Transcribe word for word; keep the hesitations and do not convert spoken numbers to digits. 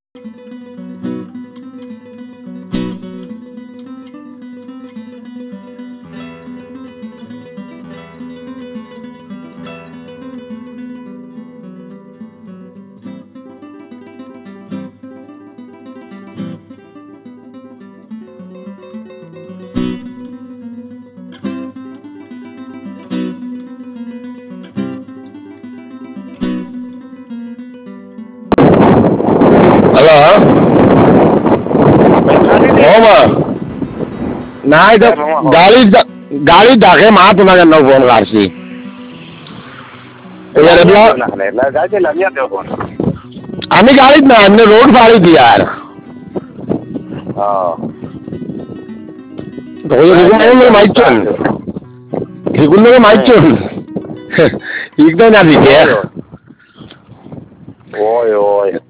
hello हो मग नाही तर गाडी गाडी ढाके मा तुम्हाला न फोन करसी आम्ही गाडीत नाही आम्ही रोड फाड़ी थी यार माहित माहित एकदम ना दिखे ओय ओय